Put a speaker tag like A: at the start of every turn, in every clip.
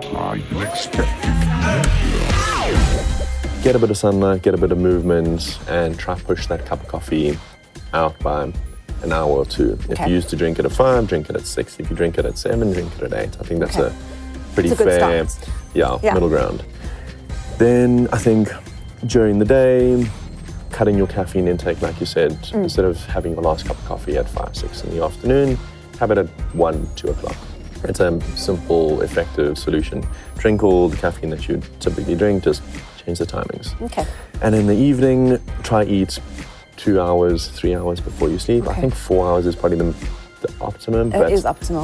A: Get a bit of sunlight, get a bit of movement, and try to push that cup of coffee out by an hour or two. If you used to drink it at 5, drink it at 6. If you drink it at 7, drink it at 8. I think that's a pretty fair middle ground. Then I think during the day, cutting your caffeine intake, like you said, instead of having your last cup of coffee at 5, 6 in the afternoon, have it at 1, 2 o'clock. It's a simple, effective solution. Drink all the caffeine that you typically drink, just change the timings.
B: Okay. And
A: in the evening, try eat 2 hours, 3 hours before you sleep. I think 4 hours is probably the optimum.
B: It is optimal.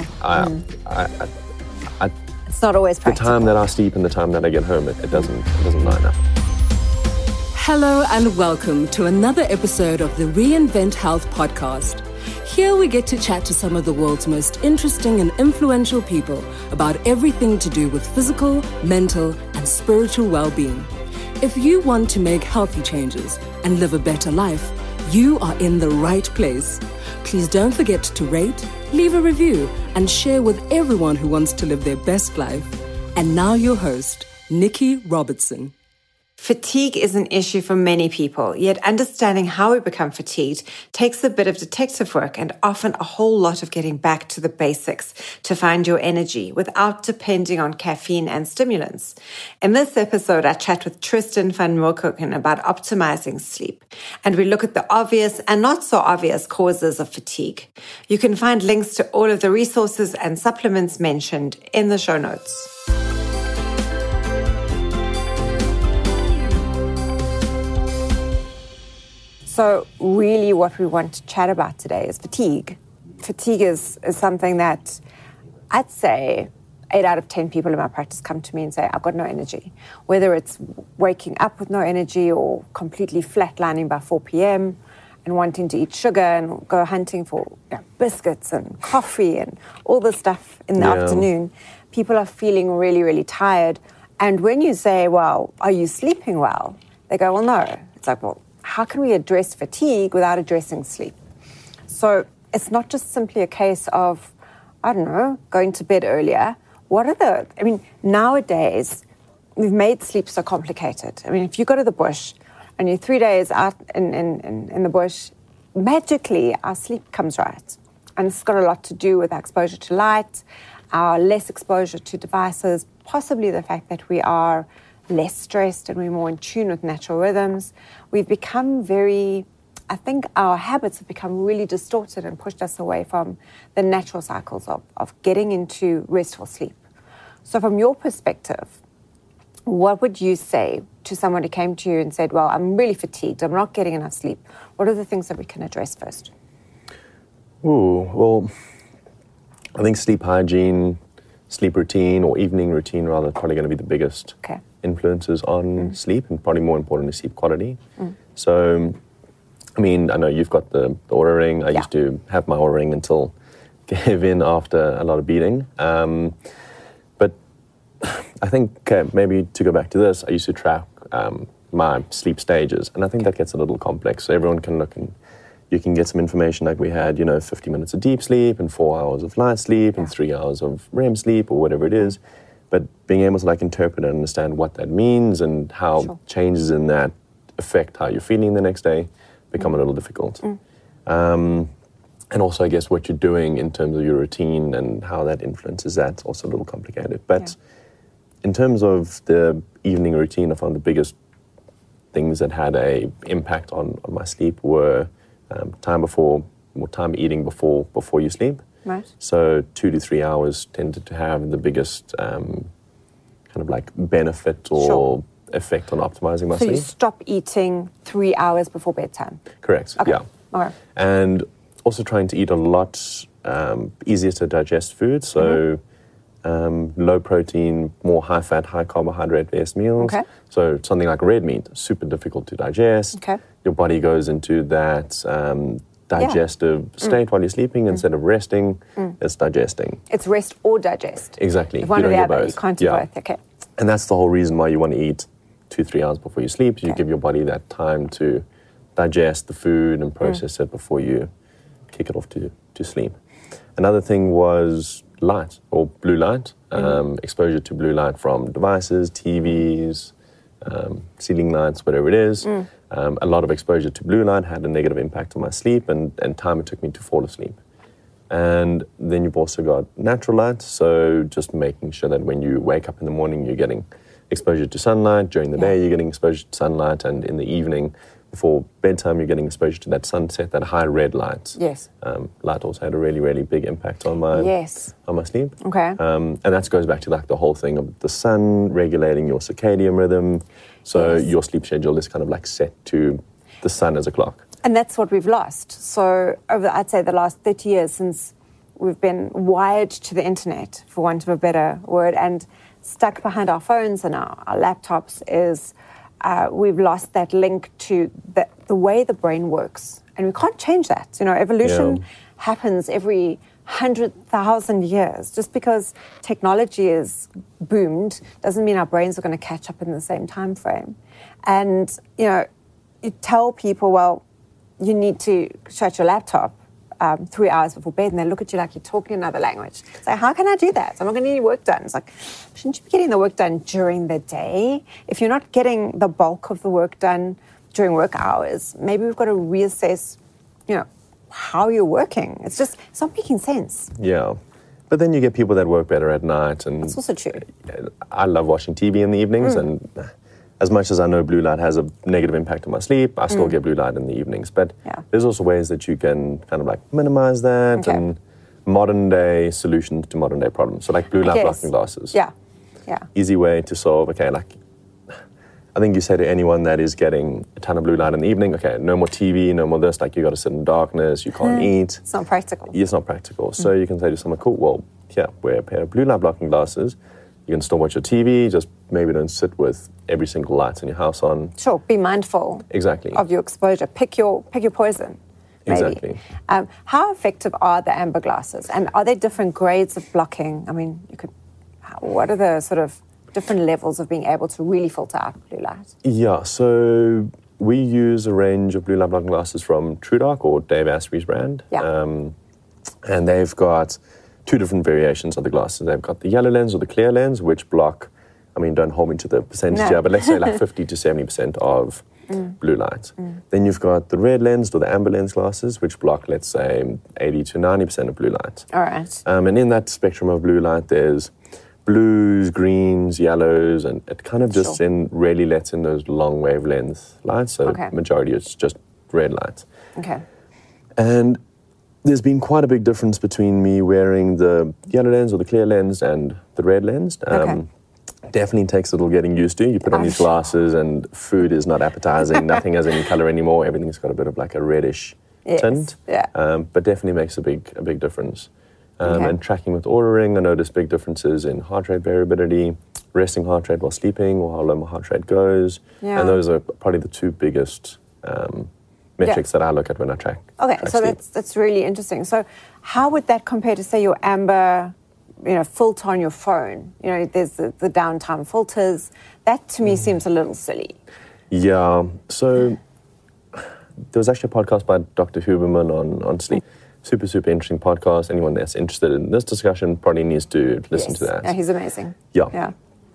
B: It's not always practical.
A: The time that I sleep and the time that I get home, it doesn't line up.
C: Hello and welcome to another episode of the Reinvent Health podcast. Here we get to chat to some of the world's most interesting and influential people about everything to do with physical, mental, and spiritual well-being. If you want to make healthy changes and live a better life, you are in the right place. Please don't forget to rate, leave a review, and share with everyone who wants to live their best life. And now your host, Nikki Robertson.
B: Fatigue is an issue for many people, yet understanding how we become fatigued takes a bit of detective work and often a whole lot of getting back to the basics to find your energy without depending on caffeine and stimulants. In this episode, I chat with Tristan van Moerkoeken about optimizing sleep, and we look at the obvious and not so obvious causes of fatigue. You can find links to all of the resources and supplements mentioned in the show notes. So really what we want to chat about today is fatigue. Fatigue is something that I'd say 8 out of 10 people in my practice come to me and say, I've got no energy. Whether it's waking up with no energy or completely flatlining by 4 p.m. and wanting to eat sugar and go hunting for biscuits and coffee and all this stuff in the afternoon. People are feeling really, really tired. And when you say, well, are you sleeping well? They go, well, no. It's like, well, how can we address fatigue without addressing sleep? So it's not just simply a case of, going to bed earlier. Nowadays, we've made sleep so complicated. If you go to the bush and you're 3 days out in the bush, magically our sleep comes right. And it's got a lot to do with our exposure to light, our less exposure to devices, possibly the fact that we are less stressed and we're more in tune with natural rhythms. We've become our habits have become really distorted and pushed us away from the natural cycles of getting into restful sleep. So from your perspective, what would you say to someone who came to you and said, well, I'm really fatigued, I'm not getting enough sleep? What are the things that we can address first?
A: Well, I think sleep hygiene, sleep routine, or evening routine rather, is probably going to be the biggest influences on sleep, and probably more importantly, sleep quality. So, I know you've got the Oura Ring. I used to have my Oura Ring until gave in after a lot of beating. But I think, maybe to go back to this, I used to track my sleep stages, and I think that gets a little complex. So everyone can look and you can get some information like we had, 50 minutes of deep sleep and 4 hours of light sleep and 3 hours of REM sleep or whatever it is. But being able to interpret and understand what that means and how changes in that affect how you're feeling the next day become a little difficult. And also, I guess, what you're doing in terms of your routine and how that influences that, also a little complicated. But in terms of the evening routine, I found the biggest things that had a impact on my sleep were time eating before you sleep.
B: Right.
A: So 2 to 3 hours tended to have the biggest benefit or effect on optimizing my sleep.
B: So you stop eating 3 hours before bedtime?
A: Correct,
B: Okay.
A: And also trying to eat a lot easier to digest food. So low protein, more high fat, high carbohydrate based meals.
B: Okay.
A: So something like red meat, super difficult to digest.
B: Okay.
A: Your body goes into that digestive state while you're sleeping. Instead of resting, it's digesting.
B: It's rest or digest.
A: Exactly.
B: If one or the other, you can't do both. Okay.
A: And that's the whole reason why you want to eat 2-3 hours before you sleep. So you give your body that time to digest the food and process it before you kick it off to sleep. Another thing was light or blue light, exposure to blue light from devices, TVs, ceiling lights, whatever it is. A lot of exposure to blue light had a negative impact on my sleep and time it took me to fall asleep. And then you've also got natural light, so just making sure that when you wake up in the morning, you're getting exposure to sunlight. During the day, you're getting exposure to sunlight, and in the evening, before bedtime, you're getting exposure to that sunset, that high red light.
B: Yes.
A: Light also had a really, really big impact on my sleep.
B: Okay.
A: And that goes back to like the whole thing of the sun regulating your circadian rhythm. So your sleep schedule is kind of like set to the sun as a clock.
B: And that's what we've lost. So over, I'd say, the last 30 years since we've been wired to the internet, for want of a better word, and stuck behind our phones and our laptops, is we've lost that link to the way the brain works. And we can't change that. You know, evolution happens every 100,000 years. Just because technology is boomed doesn't mean our brains are going to catch up in the same time frame. And, you know, you tell people, well, you need to shut your laptop 3 hours before bed, and they look at you like you're talking another language. It's like, how can I do that? I'm not going to get any work done. It's like, shouldn't you be getting the work done during the day? If you're not getting the bulk of the work done during work hours, maybe we've got to reassess, you know, how you're working. It's not making sense.
A: Yeah. But then you get people that work better at night. And
B: that's also true.
A: I love watching TV in the evenings, and as much as I know blue light has a negative impact on my sleep, I still get blue light in the evenings. But there's also ways that you can kind of like minimize that and modern day solutions to modern day problems. So like blue light blocking glasses.
B: Yeah.
A: Easy way to solve, I think you say to anyone that is getting a ton of blue light in the evening, okay, no more TV, no more this, like you got to sit in darkness, you can't eat.
B: It's not practical.
A: It's not practical. So you can say to someone, cool, well, wear a pair of blue light blocking glasses. You can still watch your TV, just maybe don't sit with every single light in your house on.
B: Sure, be mindful of your exposure. Pick your poison, maybe.
A: Exactly.
B: How effective are the amber glasses? And are there different grades of blocking? I mean, what are the sort of different levels of being able to really filter out blue light? Yeah,
A: so we use a range of blue light blocking glasses from TrueDark, or Dave Asprey's brand. And they've got two different variations of the glasses. They've got the yellow lens or the clear lens, which block, I mean, don't hold me to the percentage here, but let's say like 50 to 70% of blue light. Then you've got the red lens or the amber lens glasses, which block, let's say, 80 to 90% of blue light.
B: All right.
A: And in that spectrum of blue light, there's blues, greens, yellows, and it kind of just really lets in those long wavelength lights. So majority is just red light.
B: Okay.
A: And there's been quite a big difference between me wearing the yellow lens or the clear lens and the red lens. Definitely takes a little getting used to. You put on these glasses and food is not appetizing. Nothing has any color anymore. Everything's got a bit of like a reddish tint. But definitely makes a big difference. And tracking with Oura Ring, I noticed big differences in heart rate variability, resting heart rate while sleeping, or how low my heart rate goes. And those are probably the two biggest metrics that I look at when I track.
B: Okay, so that's really interesting. So how would that compare to, say, your amber, filter on your phone? You know, there's the downtime filters. That to me seems a little silly.
A: Yeah. So there was actually a podcast by Dr. Huberman on sleep. Super, super interesting podcast. Anyone that's interested in this discussion probably needs to listen to that.
B: Yeah, he's amazing.
A: Yeah.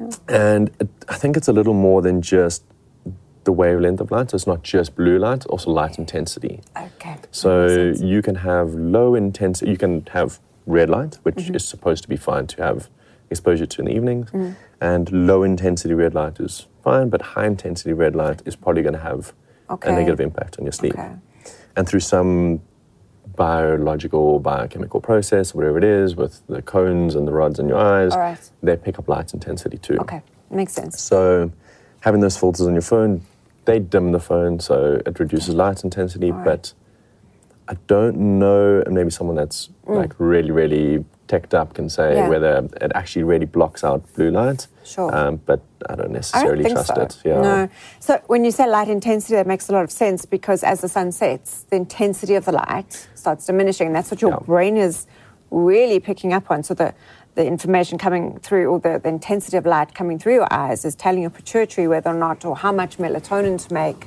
A: And I think it's a little more than just the wavelength of light. So it's not just blue light, it's also light intensity.
B: Okay.
A: So you can have low intensity, you can have red light, which is supposed to be fine to have exposure to in the evenings. And low intensity red light is fine, but high intensity red light is probably going to have a negative impact on your sleep. And through some biological, biochemical process, whatever it is, with the cones and the rods in your eyes, they pick up light intensity too.
B: Okay, makes sense.
A: So having those filters on your phone, they dim the phone, so it reduces light intensity, but I don't know, and maybe someone that's like really, really teched up can say whether it actually really blocks out blue light.
B: Sure.
A: But I don't necessarily trust it. Yeah.
B: No. So when you say light intensity, that makes a lot of sense, because as the sun sets, the intensity of the light starts diminishing. And that's what your brain is really picking up on. So the information coming through, or the intensity of light coming through your eyes, is telling your pituitary whether or not, or how much melatonin to make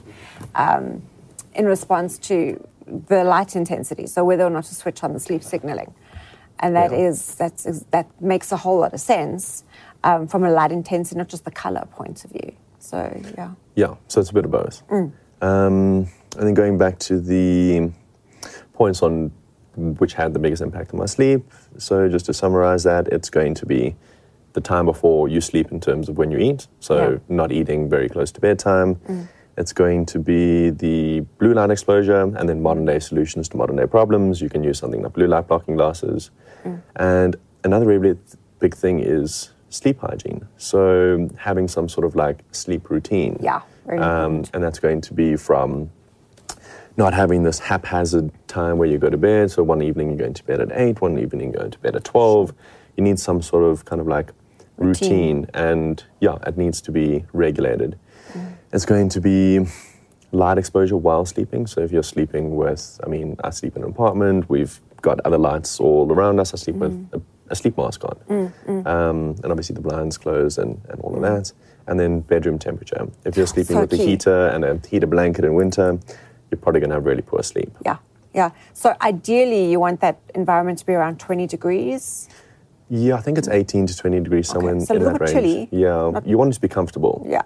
B: in response to the light intensity. So whether or not to switch on the sleep signaling. And that makes a whole lot of sense from a light intensity, not just the color point of view. So, yeah.
A: Yeah, so it's a bit of both. And then going back to the points on which had the biggest impact on my sleep. So just to summarize that, it's going to be the time before you sleep in terms of when you eat. So not eating very close to bedtime. It's going to be the blue light exposure and then modern day solutions to modern day problems. You can use something like blue light blocking glasses. And another really big thing is sleep hygiene. So having some sort of like sleep routine.
B: Yeah, very important.
A: And that's going to be from not having this haphazard time where you go to bed. So one evening you're going to bed at 8, one evening you're going to bed at 12. You need some sort of kind of like routine. And it needs to be regulated. It's going to be light exposure while sleeping. So if you're sleeping with, I sleep in an apartment, we've got other lights all around us. I sleep with a sleep mask on. And obviously the blinds closed and all of that. And then bedroom temperature. If you're sleeping with a heater and a heater blanket in winter, you're probably going to have really poor sleep.
B: Yeah. So ideally, you want that environment to be around 20 degrees.
A: Yeah, I think it's 18 to 20 degrees, somewhere in that range.
B: So a little bit chilly.
A: Yeah, you want it to be comfortable.
B: Yeah.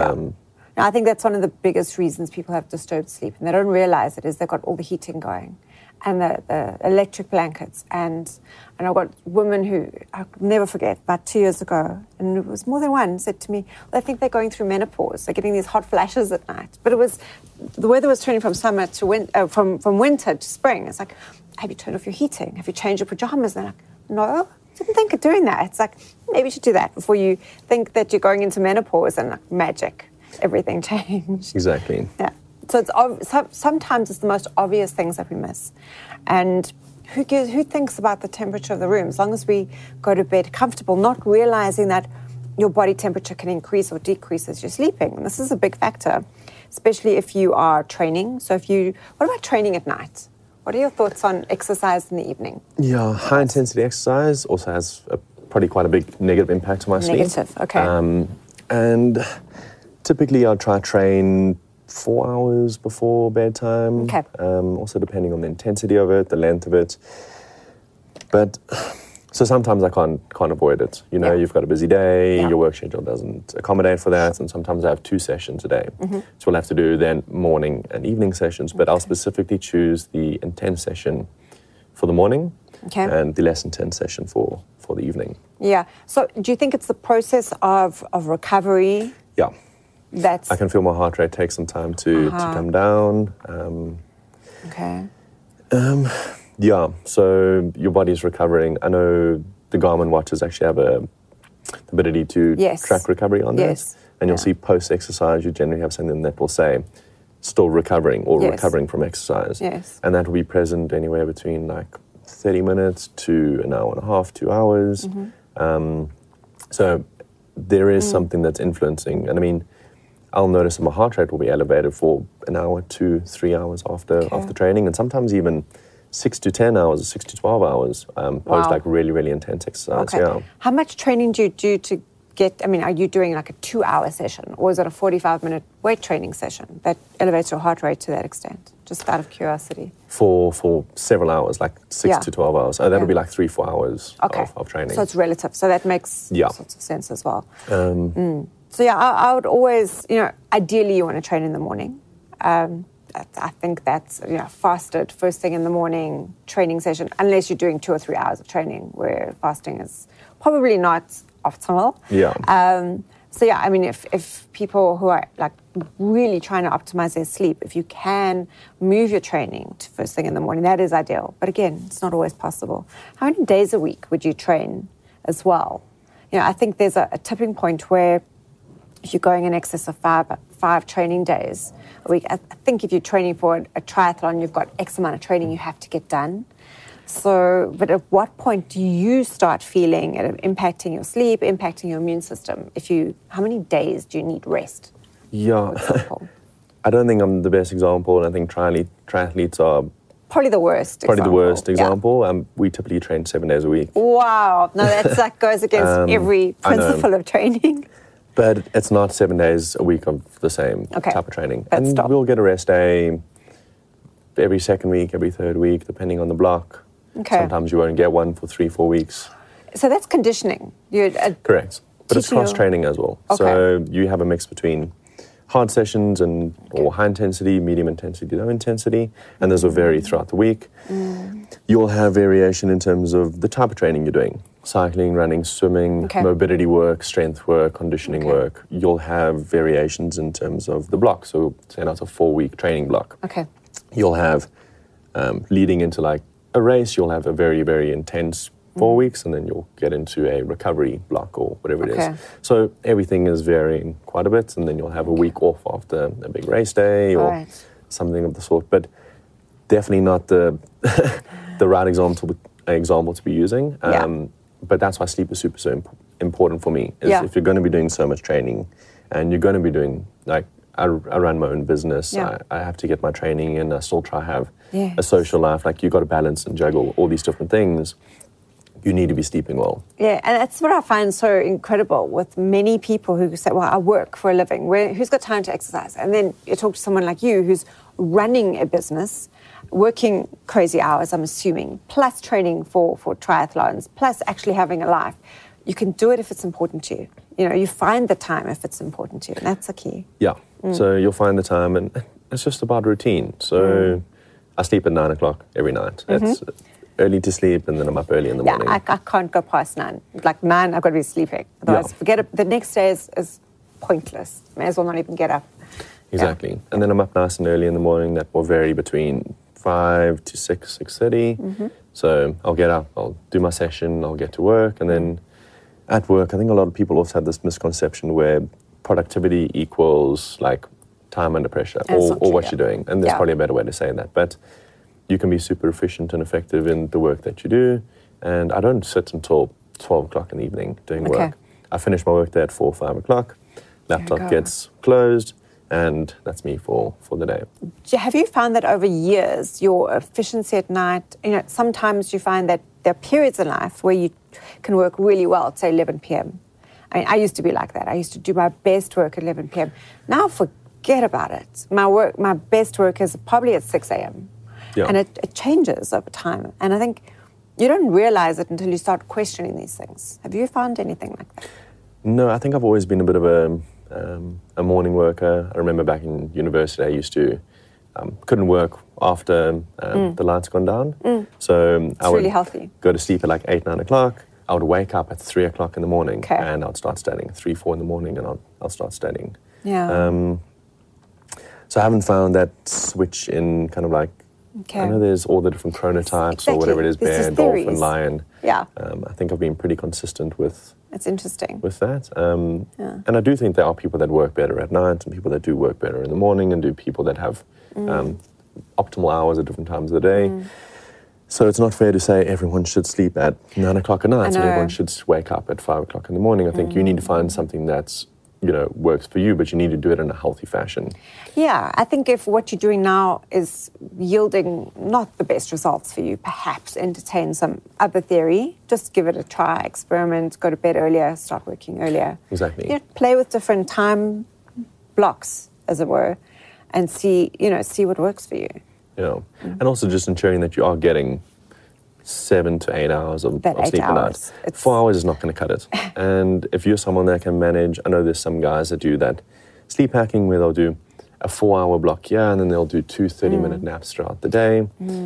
B: I think that's one of the biggest reasons people have disturbed sleep, and they don't realize it, is they've got all the heating going and the electric blankets. And I've got women who, I'll never forget, about 2 years ago, and it was more than one, said to me, I think they're going through menopause. They're getting these hot flashes at night. But the weather was turning from summer to from winter to spring. It's like, have you turned off your heating? Have you changed your pajamas? And they're like, no, didn't think of doing that. It's like, maybe you should do that before you think that you're going into menopause and like magic, everything changed.
A: Exactly.
B: Yeah. So sometimes it's the most obvious things that we miss. And who thinks about the temperature of the room? As long as we go to bed comfortable, not realizing that your body temperature can increase or decrease as you're sleeping. And this is a big factor, especially if you are training. So what about training at night? What are your thoughts on exercise in the evening?
A: Yeah, high intensity exercise also has probably quite a big negative impact on my sleep.
B: Negative, okay.
A: And typically I'll try train 4 hours before bedtime.
B: Okay.
A: Also depending on the intensity of it, the length of it. But so sometimes I can't avoid it. You've got a busy day, your work schedule doesn't accommodate for that, and sometimes I have 2 sessions a day. So we'll have to do then morning and evening sessions, but I'll specifically choose the intense session for the morning and the less intense session for the evening.
B: Yeah. So do you think it's the process of recovery?
A: Yeah.
B: I
A: can feel my heart rate take some time to come down. Yeah, so your body's recovering. I know the Garmin watches actually have the ability to track recovery on that. And you'll see post-exercise, you generally have something that will say, still recovering or recovering from exercise.
B: Yes.
A: And that will be present anywhere between like 30 minutes to an hour and a half, 2 hours. So there is something that's influencing. And I'll notice that my heart rate will be elevated for an hour, 2, 3 hours after training, and sometimes even 6 to 10 hours, 6 to 12 hours post like really, really intense exercise.
B: Okay.
A: Yeah.
B: How much training do you do to get, are you doing like a 2-hour session, or is it a 45-minute weight training session that elevates your heart rate to that extent? Just out of curiosity.
A: For several hours, like 6 to 12 hours. That'll be like 3-4 hours of training.
B: So it's relative. So that makes sorts of sense as well. So I would always, ideally you want to train in the morning. I think that's, fasted first thing in the morning training session, unless you're doing 2 or 3 hours of training where fasting is probably not optimal.
A: Yeah.
B: If people who are like really trying to optimize their sleep, if you can move your training to first thing in the morning, that is ideal. But again, it's not always possible. How many days a week would you train as well? I think there's a tipping point where if you're going in excess of five training days a week, I think if you're training for a triathlon, you've got X amount of training you have to get done. So, but at what point do you start feeling it impacting your sleep, impacting your immune system? How many days do you need rest?
A: Yeah, I don't think I'm the best example, and I think triathletes are
B: probably the worst
A: example. Yeah. We typically train 7 days a week.
B: Wow, no, that goes against every principle of training.
A: But it's not 7 days a week of the same type of training. We'll get a rest day every second week, every third week, depending on the block.
B: Okay.
A: Sometimes you won't get one for 3-4 weeks.
B: So that's conditioning.
A: Correct. But it's cross-training as well.
B: Okay.
A: So you have a mix between hard sessions or high intensity, medium intensity, low intensity, and those will vary throughout the week. You'll have variation in terms of the type of training you're doing. Cycling, running, swimming, mobility work, strength work, conditioning work. You'll have variations in terms of the block. So say that's a 4-week training block.
B: Okay.
A: You'll have, leading into like a race, you'll have a very, very intense 4 weeks, and then you'll get into a recovery block or whatever it is. So everything is varying quite a bit, and then you'll have a week off after a big race day or something of the sort. But definitely not the the right example to be using. But that's why sleep is super so important for me. Is if you're going to be doing so much training, and you're going to be doing like I run my own business. I have to get my training in. I still try to have a social life. Like you got to balance and juggle all these different things. You need to be sleeping well. Yeah,
B: and that's what I find so incredible with many people who say, well, I work for a living. Who's got time to exercise? And then you talk to someone like you who's running a business, working crazy hours, I'm assuming, plus training for triathlons, plus actually having a life. You can do it if it's important to you. You know, you find the time if it's important to you, and that's the key.
A: Yeah, so you'll find the time, and it's just about routine. So I sleep at 9 o'clock every night. It's early to sleep, and then I'm up early in the morning.
B: I can't go past 9. Like 9, I've got to be sleeping. Otherwise, forget it. The next day is pointless. May as well not even get up.
A: Exactly. Yeah. And then I'm up nice and early in the morning. That will vary between 5 to 6, 6:30. So I'll get up, I'll do my session, I'll get to work, and then at work, I think a lot of people also have this misconception where productivity equals like time under pressure or what you're doing. And there's probably a better way to say that. But you can be super efficient and effective in the work that you do. And I don't sit until 12 o'clock in the evening doing work. I finish my work day at 4 or 5 o'clock. Laptop gets closed, and that's me for the day.
B: Have you found that over years, your efficiency at night, sometimes you find that there are periods in life where you can work really well at, say, 11 p.m. I mean, I used to be like that. I used to do my best work at 11 p.m. Now forget about it. My best work is probably at 6 a.m. And it changes over time. And I think you don't realize it until you start questioning these things. Have you found anything like that?
A: No, I think I've always been a bit of a morning worker. I remember back in university, I used to couldn't work after the lights gone down. So I would
B: healthy.
A: Go to sleep at like 8, 9 o'clock. I would wake up at 3 o'clock in the morning, and I'd start studying. 3, 4 in the morning, and I'll start studying. So I haven't found that switch in kind of like, I know there's all the different chronotypes or whatever it is, bear, dolphin, lion. I think I've been pretty consistent with.
B: That's interesting.
A: With that. And I do think there are people that work better at night and people that do work better in the morning, and do people that have optimal hours at different times of the day. So it's not fair to say everyone should sleep at 9 o'clock at night and everyone should wake up at 5 o'clock in the morning. I think you need to find something that's, works for you, but you need to do it in a healthy fashion.
B: Yeah, I think if what you're doing now is yielding not the best results for you, perhaps entertain some other theory. Just give it a try, experiment, go to bed earlier, start working earlier.
A: Exactly.
B: Play with different time blocks, as it were, and see what works for you.
A: And also just ensuring that you are getting 7 to 8 hours of sleep a night. 4 hours is not going to cut it. And if you're someone that can manage, I know there's some guys that do that sleep hacking where they'll do a 4-hour block here and then they'll do 2 30-minute naps throughout the day.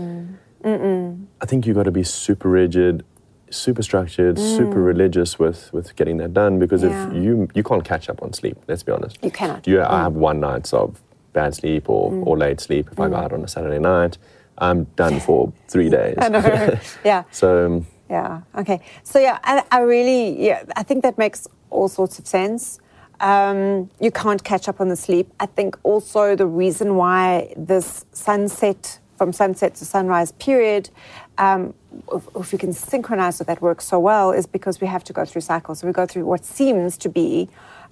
A: I think you've got to be super rigid, super structured, super religious with getting that done, because if you can't catch up on sleep, let's be honest.
B: You cannot.
A: I have one night of bad sleep or late sleep. If I go out on a Saturday night, I'm done for 3 days.
B: I know. Yeah.
A: So.
B: Yeah. Okay. So I really I think that makes all sorts of sense. You can't catch up on the sleep. I think also the reason why this from sunset to sunrise period, if we can synchronize with that work so well, is because we have to go through cycles. So we go through what seems to be.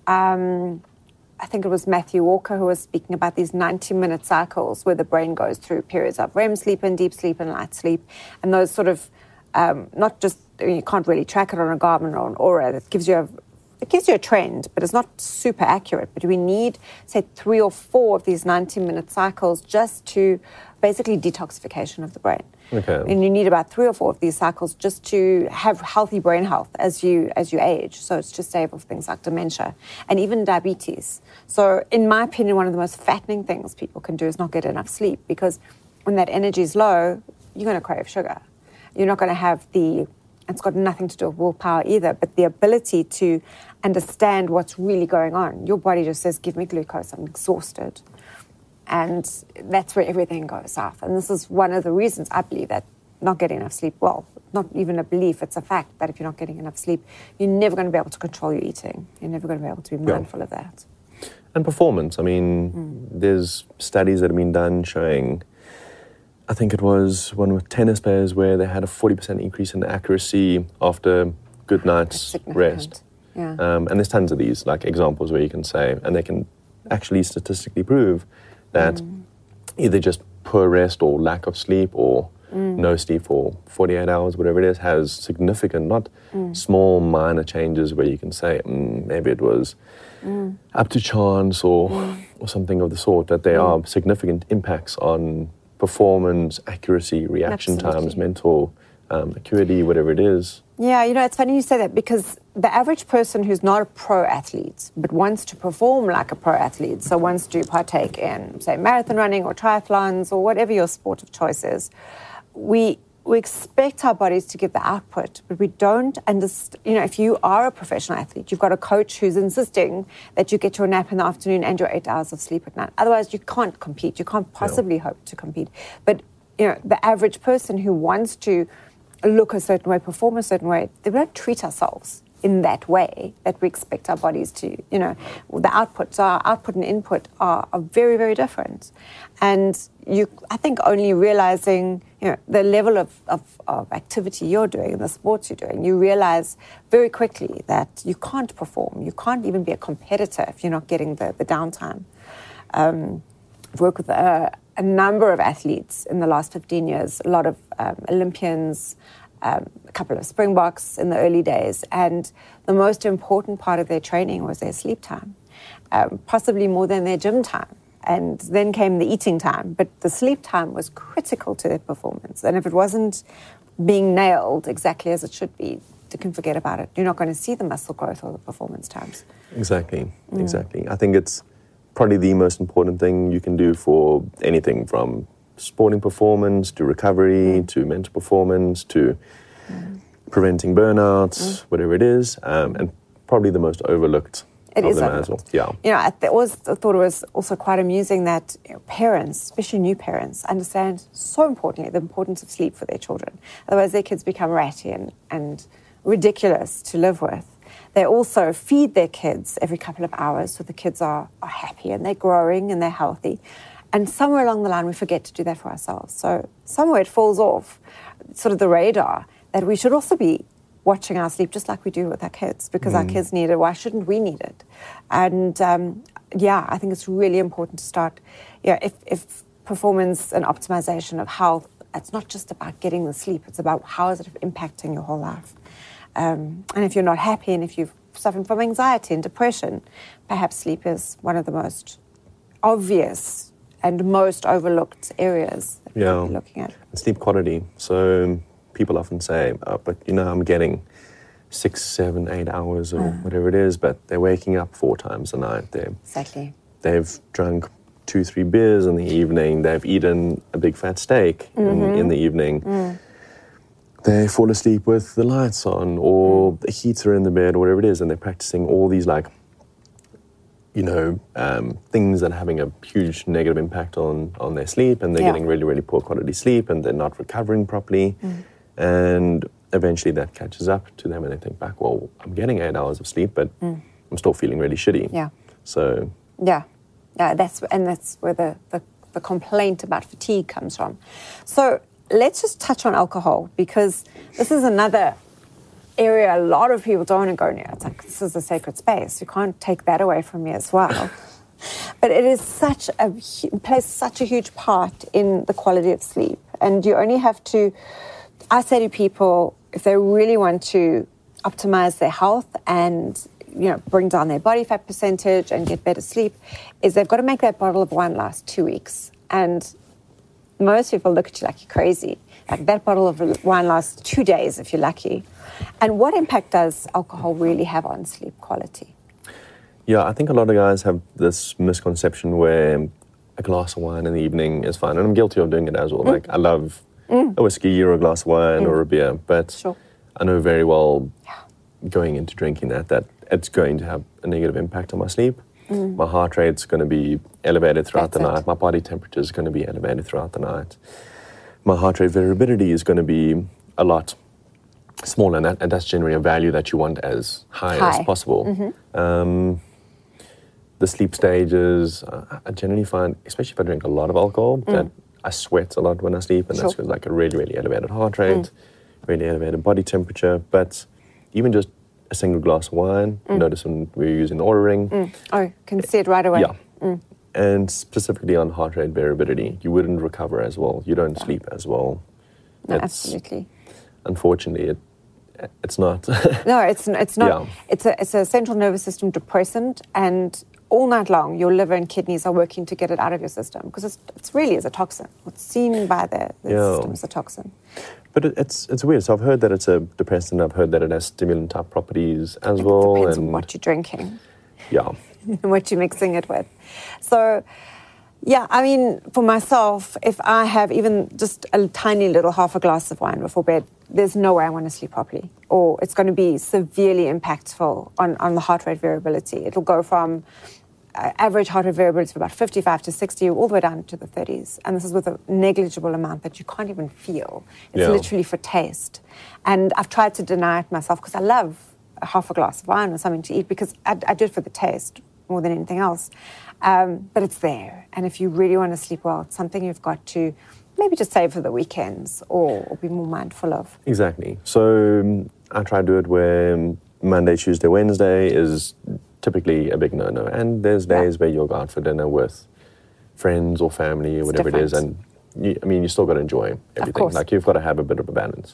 B: I think it was Matthew Walker who was speaking about these 90-minute cycles where the brain goes through periods of REM sleep and deep sleep and light sleep. And those sort of, not just, you can't really track it on a Garmin or an Oura. It gives you a trend, but it's not super accurate. But we need, say, 3 or 4 of these 90-minute cycles just to basically detoxification of the brain.
A: Okay.
B: And you need about 3 or 4 of these cycles just to have healthy brain health as you age. So it's to save off things like dementia and even diabetes. So in my opinion, one of the most fattening things people can do is not get enough sleep, because when that energy is low, you're going to crave sugar. You're not going to have it's got nothing to do with willpower either, but the ability to understand what's really going on. Your body just says, give me glucose, I'm exhausted. And that's where everything goes south. And this is one of the reasons I believe that not getting enough sleep, well, not even a belief, it's a fact that if you're not getting enough sleep, you're never going to be able to control your eating. You're never going to be able to be mindful of that.
A: And performance. I mean, there's studies that have been done showing, I think it was one with tennis players where they had a 40% increase in accuracy after a good night's rest.
B: Yeah.
A: And there's tons of these like examples where you can say, and they can actually statistically prove that either just poor rest or lack of sleep or no sleep for 48 hours, whatever it is, has significant, not small minor changes where you can say maybe it was up to chance or something of the sort, that there are significant impacts on performance, accuracy, reaction times, mental acuity, whatever it is.
B: Yeah, it's funny you say that, because the average person who's not a pro athlete but wants to perform like a pro athlete, so wants to partake in, say, marathon running or triathlons or whatever your sport of choice is, we expect our bodies to give the output, but we don't understand. If you are a professional athlete, you've got a coach who's insisting that you get your nap in the afternoon and your 8 hours of sleep at night. Otherwise, you can't compete. You can't possibly hope to compete. But, the average person who wants to look a certain way, perform a certain way, they don't treat ourselves in that way that we expect our bodies to, the outputs, our output and input are very, very different. And I think only realizing, the level of activity you're doing and the sports you're doing, you realize very quickly that you can't perform. You can't even be a competitor if you're not getting the downtime. I've worked with a number of athletes in the last 15 years, a lot of Olympians, a couple of Springboks in the early days, and the most important part of their training was their sleep time, possibly more than their gym time. And then came the eating time, but the sleep time was critical to their performance. And if it wasn't being nailed exactly as it should be, you can forget about it. You're not going to see the muscle growth or the performance times.
A: Exactly. I think it's probably the most important thing you can do for anything from sporting performance to recovery to mental performance to preventing burnouts, whatever it is, and probably the most overlooked
B: it
A: of
B: is
A: them as well. Yeah.
B: I always thought it was also quite amusing that parents, especially new parents, understand so importantly the importance of sleep for their children. Otherwise, their kids become ratty and ridiculous to live with. They also feed their kids every couple of hours so the kids are happy and they're growing and they're healthy. And somewhere along the line, we forget to do that for ourselves. So somewhere it falls off sort of the radar that we should also be watching our sleep just like we do with our kids, because our kids need it. Why shouldn't we need it? And I think it's really important to start, if performance and optimization of health, it's not just about getting the sleep, it's about how is it impacting your whole life. And if you're not happy and if you're suffering from anxiety and depression, perhaps sleep is one of the most obvious and most overlooked areas that we're looking at.
A: And sleep quality. So people often say, but I'm getting 6, 7, 8 hours or whatever it is, but they're waking up 4 times a night.
B: Exactly.
A: They've drunk 2, 3 beers in the evening. They've eaten a big fat steak in the evening. They fall asleep with the lights on or the heater in the bed or whatever it is, and they're practicing all these things that are having a huge negative impact on their sleep, and they're getting really, really poor quality sleep, and they're not recovering properly. And eventually that catches up to them and they think back, well, I'm getting 8 hours of sleep, but I'm still feeling really shitty.
B: Yeah.
A: So...
B: Yeah, that's where the complaint about fatigue comes from. So let's just touch on alcohol, because this is another area a lot of people don't want to go near. It's like, this is a sacred space. You can't take that away from me as well. But it is plays such a huge part in the quality of sleep. And you only have to, I say to people, if they really want to optimize their health and bring down their body fat percentage and get better sleep, is they've got to make that bottle of wine last 2 weeks. And most people look at you like you're crazy. Like that bottle of wine lasts 2 days if you're lucky. And what impact does alcohol really have on sleep quality?
A: Yeah, I think a lot of guys have this misconception where a glass of wine in the evening is fine. And I'm guilty of doing it as well. Like, I love a whiskey or a glass of wine or a beer. But I know very well going into drinking that it's going to have a negative impact on my sleep. My heart rate's going to be elevated throughout the night. My body temperature is going to be elevated throughout the night. My heart rate variability is going to be a lot smaller, and that's generally a value that you want as high as possible. The sleep stages, I generally find, especially if I drink a lot of alcohol, that I sweat a lot when I sleep, and that's like a really, really elevated heart rate, really elevated body temperature. But even just a single glass of wine, notice when we're using the Oura Ring.
B: Oh, can see it right away.
A: Yeah. And specifically on heart rate variability, you wouldn't recover as well. You don't sleep as well.
B: No, absolutely.
A: Unfortunately, it's not.
B: No, it's not. Yeah. It's a central nervous system depressant, and all night long, your liver and kidneys are working to get it out of your system because it's really is a toxin. What's seen by the system is a toxin.
A: But it's weird. So I've heard that it's a depressant. I've heard that it has stimulant-type properties as well.
B: It depends on what you're drinking.
A: Yeah.
B: And what you're mixing it with. So, yeah, I mean, for myself, if I have even just a tiny little half a glass of wine before bed, there's no way I want to sleep properly. Or it's going to be severely impactful on the heart rate variability. It'll go from average heart rate variability of about 55 to 60, all the way down to the 30s. And this is with a negligible amount that you can't even feel. It's literally for taste. And I've tried to deny it myself because I love half a glass of wine or something to eat because I do it for the taste more than anything else. But it's there. And if you really want to sleep well, it's something you've got to maybe just save for the weekends or be more mindful of.
A: Exactly. So I try to do it where Monday, Tuesday, Wednesday is typically a big no-no. And there's days where you'll go out for dinner with friends or family or whatever it is. And you still got to enjoy everything. Like you've got to have a bit of a balance.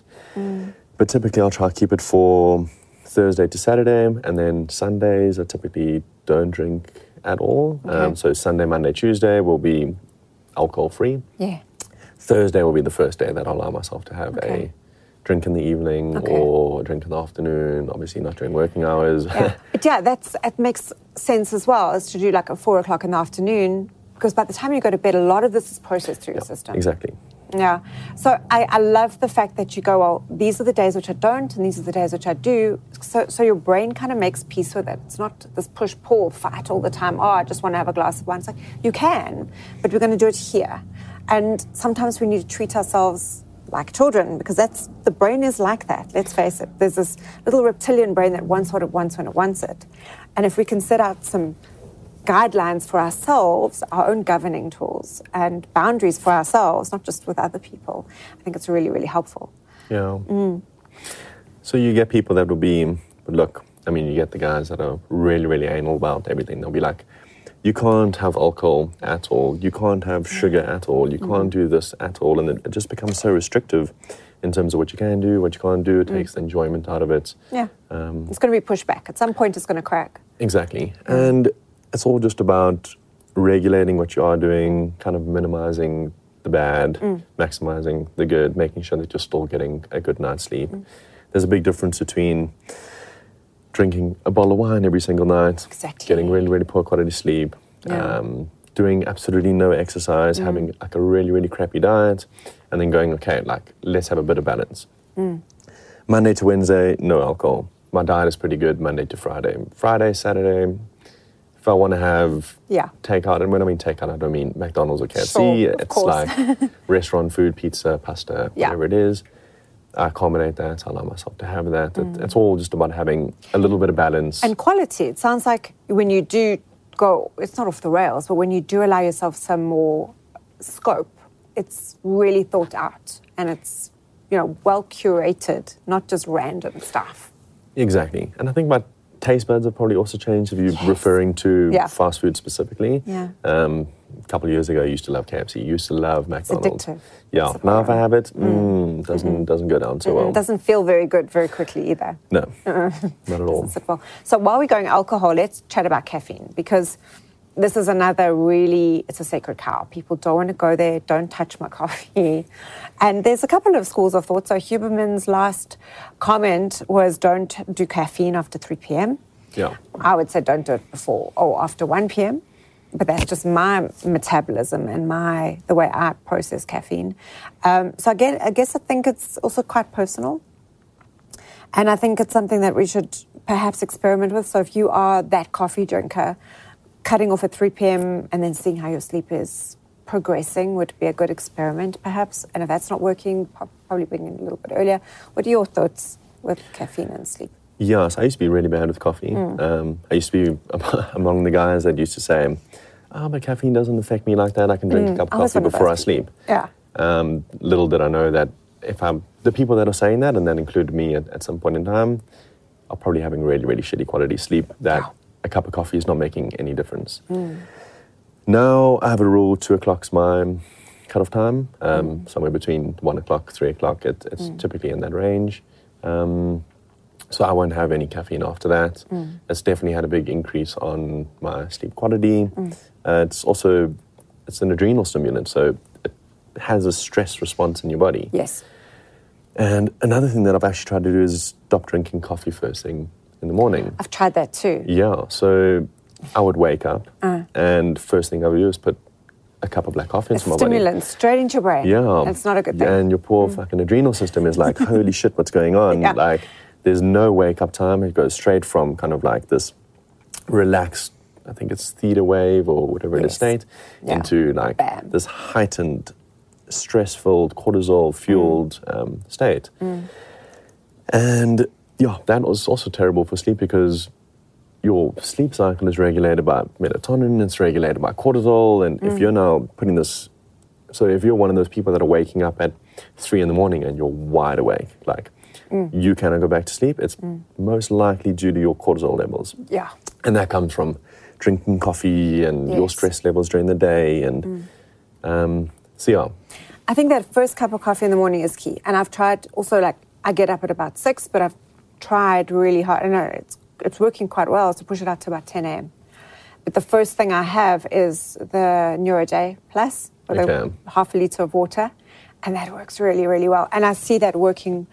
A: But typically I'll try to keep it for Thursday to Saturday. And then Sundays I typically don't drink at all. So Sunday, Monday, Tuesday will be alcohol-free.
B: Yeah.
A: Thursday will be the first day that I'll allow myself to have a drink in the evening or a drink in the afternoon, obviously not during working hours.
B: Yeah, but it makes sense as well, is to do like at 4 o'clock in the afternoon, because by the time you go to bed, a lot of this is processed through your system.
A: Exactly.
B: Yeah. So I love the fact that you go, well, these are the days which I don't, and these are the days which I do. So your brain kind of makes peace with it. It's not this push-pull fight all the time. Oh, I just want to have a glass of wine. It's like, you can, but we're going to do it here. And sometimes we need to treat ourselves like children, because the brain is like that. Let's face it. There's this little reptilian brain that wants what it wants when it wants it. And if we can set out some guidelines for ourselves, our own governing tools and boundaries for ourselves, not just with other people, I think it's really, really helpful.
A: Yeah. So you get people that will be, look, I mean, you get the guys that are really, really anal about everything. They'll be like, you can't have alcohol at all. You can't have sugar at all. You can't do this at all. And it just becomes so restrictive in terms of what you can do, what you can't do. It takes the enjoyment out of it.
B: Yeah. It's going to be pushback. At some point, it's going to crack.
A: Exactly. And it's all just about regulating what you are doing, kind of minimizing the bad, maximizing the good, making sure that you're still getting a good night's sleep. There's a big difference between drinking a bottle of wine every single night, getting really, really poor quality sleep, doing absolutely no exercise, having like a really, really crappy diet, and then going, okay, like, let's have a bit of balance. Monday to Wednesday, no alcohol. My diet is pretty good Monday to Friday. Friday, Saturday, if I want to have takeout, and when I mean takeout, I don't mean McDonald's or KFC. It's like restaurant food, pizza, pasta, whatever it is. I accommodate that. I allow myself to have that. It's all just about having a little bit of balance.
B: And quality. It sounds like when you do go, it's not off the rails, but when you do allow yourself some more scope, it's really thought out and it's, well curated, not just random stuff.
A: Exactly. And I think my taste buds have probably also changed if you're referring to fast food specifically.
B: Yeah.
A: A couple of years ago, I used to love KFC. Used to love McDonald's.
B: It's addictive.
A: Yeah. Now if I have it, doesn't go down so well.
B: It doesn't feel very good very quickly either.
A: No, not at all.
B: Doesn't sit well. So while we're going alcohol, let's chat about caffeine, because this is another it's a sacred cow. People don't want to go there, don't touch my coffee. And there's a couple of schools of thought. So Huberman's last comment was don't do caffeine after 3 p.m.
A: Yeah.
B: I would say don't do it before or after 1 p.m. But that's just my metabolism and the way I process caffeine. So again, I guess I think it's also quite personal. And I think it's something that we should perhaps experiment with. So if you are that coffee drinker, cutting off at 3 p.m. and then seeing how your sleep is progressing would be a good experiment, perhaps. And if that's not working, probably bring it a little bit earlier. What are your thoughts with caffeine and sleep?
A: Yes, I used to be really bad with coffee. I used to be among the guys that used to say, but caffeine doesn't affect me like that. I can drink a cup of coffee before I sleep.
B: Yeah.
A: Little did I know that the people that are saying that, and that included me at some point in time, are probably having really, really shitty quality sleep, that a cup of coffee is not making any difference. Now I have a rule, 2 o'clock's my cut-off time, somewhere between 1 o'clock, 3 o'clock, it's typically in that range. So I won't have any caffeine after that. It's definitely had a big increase on my sleep quality. It's an adrenal stimulant, so it has a stress response in your body.
B: Yes.
A: And another thing that I've actually tried to do is stop drinking coffee first thing in the morning.
B: I've tried that too.
A: Yeah, so I would wake up and first thing I would do is put a cup of black coffee into my body.
B: Stimulant straight into your brain.
A: Yeah.
B: It's not a good thing.
A: And your poor fucking adrenal system is like, holy shit, what's going on?
B: Yeah.
A: Like, there's no wake up time. It goes straight from kind of like this relaxed, I think it's theta wave or whatever it is state, into like this heightened, stress-filled, cortisol-fueled state. And yeah, that was also terrible for sleep because your sleep cycle is regulated by melatonin, it's regulated by cortisol, and if you're now putting this, so if you're one of those people that are waking up at 3 a.m. and you're wide awake, like you cannot go back to sleep, it's most likely due to your cortisol levels.
B: Yeah.
A: And that comes from drinking coffee and your stress levels during the day. And so, yeah.
B: I think that first cup of coffee in the morning is key. And I've tried also, like, I get up at about 6, but I've tried really hard. I know it's working quite well to push it out to about 10 a.m. But the first thing I have is the NeuroJ Plus, with half a litre of water. And that works really, really well. And I see that working.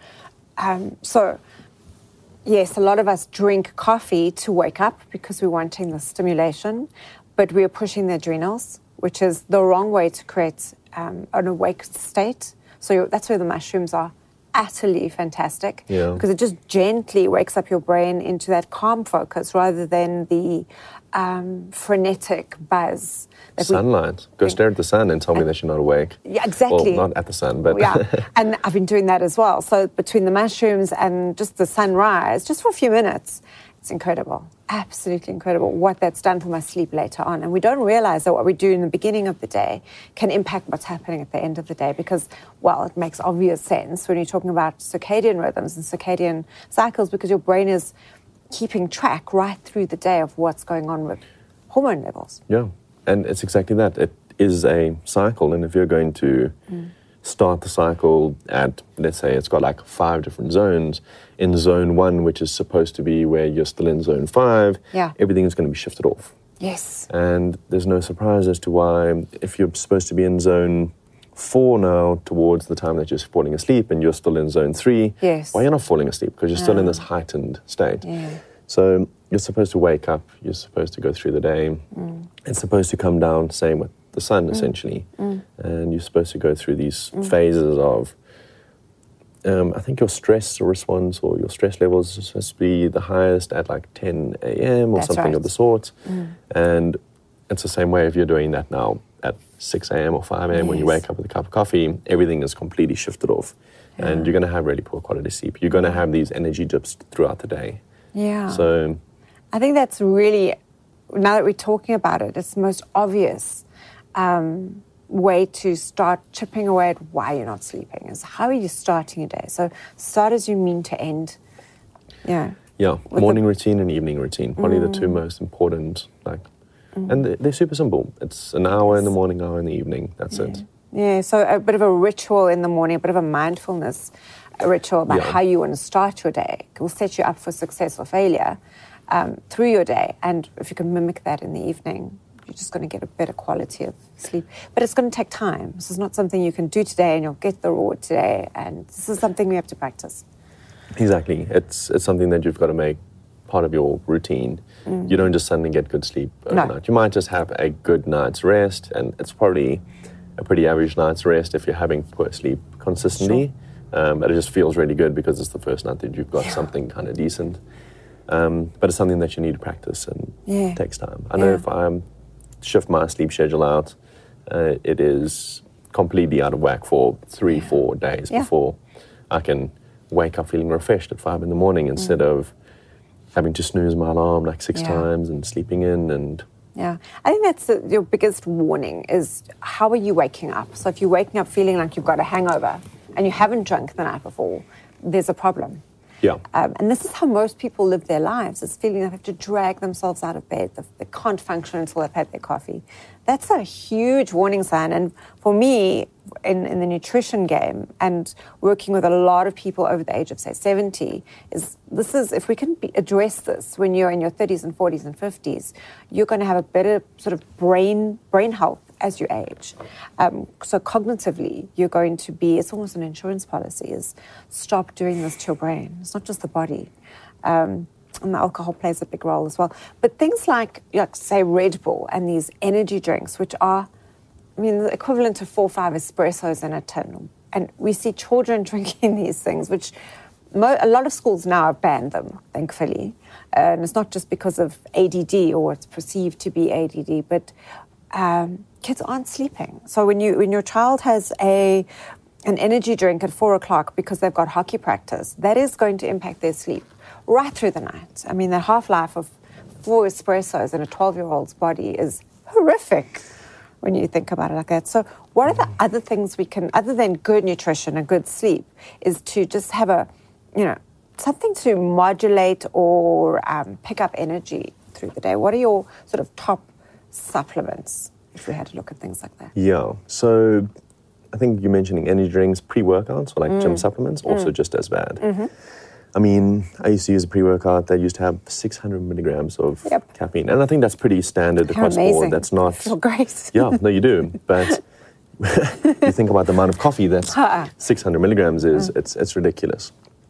B: So, yes, a lot of us drink coffee to wake up because we're wanting the stimulation, but we're pushing the adrenals, which is the wrong way to create an awake state. So that's where the mushrooms are utterly fantastic, because it just gently wakes up your brain into that calm focus rather than the frenetic buzz.
A: Sunlight. Go stare at the sun and tell me that you're not awake.
B: Yeah, exactly.
A: Well, not at the sun, but...
B: yeah, and I've been doing that as well. So between the mushrooms and just the sunrise, just for a few minutes, it's incredible. Absolutely incredible what that's done for my sleep later on. And we don't realize that what we do in the beginning of the day can impact what's happening at the end of the day because, well, it makes obvious sense when you're talking about circadian rhythms and circadian cycles because your brain is keeping track right through the day of what's going on with hormone levels.
A: Yeah, and it's exactly that. It is a cycle, and if you're going to start the cycle at, let's say it's got like 5 different zones, in zone 1, which is supposed to be where you're still in zone 5, everything is going to be shifted off.
B: Yes.
A: And there's no surprise as to why, if you're supposed to be in zone 4 now, towards the time that you're falling asleep, and you're still in zone 3, why you're not falling asleep? Because you're still in this heightened state. Yeah. So you're supposed to wake up, you're supposed to go through the day, it's supposed to come down, same with the sun, essentially. And you're supposed to go through these phases of, I think your stress response or your stress levels is supposed to be the highest at like 10 a.m. or something of the sort. And it's the same way if you're doing that now at 6 a.m. or 5 a.m. when you wake up with a cup of coffee, everything is completely shifted off. And you're going to have really poor quality sleep. You're going to have these energy dips throughout the day.
B: Yeah.
A: So
B: I think that's really, now that we're talking about it, it's the most obvious way to start chipping away at why you're not sleeping is how are you starting your day? So start as you mean to end. Yeah.
A: Yeah, morning routine and evening routine, probably the two most important, and they're super simple. It's an hour in the morning, hour in the evening, that's it.
B: Yeah, so a bit of a ritual in the morning, a bit of a mindfulness ritual about how you want to start your day. It will set you up for success or failure through your day. And if you can mimic that in the evening, you're just going to get a better quality of sleep. But it's going to take time. This is not something you can do today and you'll get the reward today. And this is something we have to practice.
A: Exactly. It's something that you've got to make part of your routine. You don't just suddenly get good sleep overnight. No. You might just have a good night's rest, and it's probably a pretty average night's rest if you're having poor sleep consistently. Sure. But it just feels really good because it's the first night that you've got something kind of decent. But it's something that you need to practice, and it takes time. I know if I shift my sleep schedule out, it is completely out of whack for 3-4 days before I can wake up feeling refreshed at 5 a.m. instead of having to snooze my alarm like 6 times and sleeping in. And
B: I think that's your biggest warning is how are you waking up? So if you're waking up feeling like you've got a hangover and you haven't drunk the night before, there's a problem.
A: Yeah.
B: And this is how most people live their lives, is feeling they have to drag themselves out of bed. They can't function until they've had their coffee. That's a huge warning sign. And for me, in the nutrition game and working with a lot of people over the age of, say, 70, if we can address this when you're in your 30s and 40s and 50s, you're going to have a better sort of brain health as you age. So cognitively, you're going to be, it's almost an insurance policy, is stop doing this to your brain. It's not just the body. And the alcohol plays a big role as well. But things like say, Red Bull and these energy drinks, which are, the equivalent to 4 or 5 espressos in a tin. And we see children drinking these things, which a lot of schools now have banned them, thankfully. And it's not just because of ADD or it's perceived to be ADD, but kids aren't sleeping. So when your child has an energy drink at 4 o'clock because they've got hockey practice, that is going to impact their sleep right through the night. The half-life of 4 espressos in a 12-year-old's body is horrific when you think about it like that. So what are the other things we can, other than good nutrition and good sleep, is to just have something to modulate or pick up energy through the day? What are your sort of top supplements, if we had to look at things like that?
A: Yeah, so I think you're mentioning energy drinks, pre-workouts, or like gym supplements, also just as bad. Mm-hmm. I used to use a pre-workout that used to have 600 milligrams of caffeine, and I think that's pretty standard across the board. That's not...
B: I feel great.
A: Yeah, no, you do, but you think about the amount of coffee that's 600 milligrams is, it's ridiculous.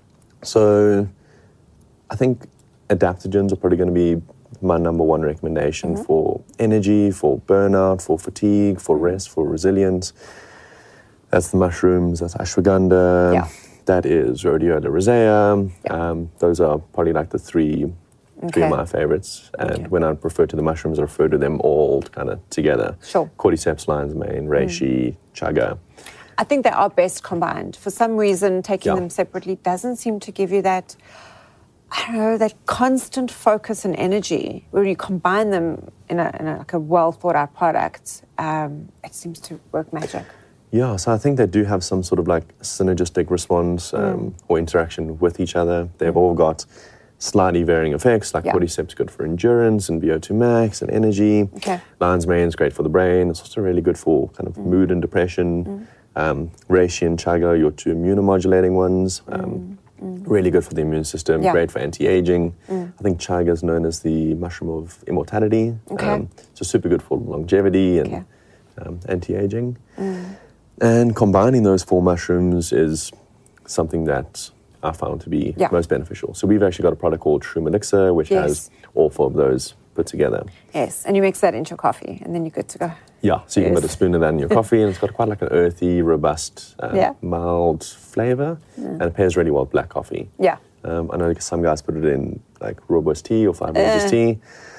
A: So I think adaptogens are probably going to be my number one recommendation for energy, for burnout, for fatigue, for rest, for resilience. That's the mushrooms, that's ashwagandha, that is rhodiola rosea. Those are probably like the three of my favorites. And when I refer to the mushrooms, I refer to them all kind of together.
B: Sure.
A: Cordyceps, lion's mane, reishi, chaga.
B: I think they are best combined. For some reason, taking them separately doesn't seem to give you that, that constant focus and energy. When you combine them in a well thought out product, it seems to work magic.
A: Yeah, so I think they do have some sort of like synergistic response or interaction with each other. They've all got slightly varying effects, like cordyceps good for endurance and VO2 max and energy. Lion's mane is great for the brain. It's also really good for kind of mood and depression. Reishi and chaga, your 2 immunomodulating ones. Really good for the immune system, great for anti-aging. I think chaga is known as the mushroom of immortality. So super good for longevity and anti-aging. And combining those 4 mushrooms is something that I found to be most beneficial. So we've actually got a product called Shroom Elixir, which has all 4 of those put together.
B: Yes, and you mix that into your coffee, and then you're good to go.
A: Yeah, so you can put a spoon of that in your coffee, and it's got quite like an earthy, robust, mild flavour, and it pairs really well with black coffee.
B: Yeah.
A: I know some guys put it in like robust tea or 5 robust tea.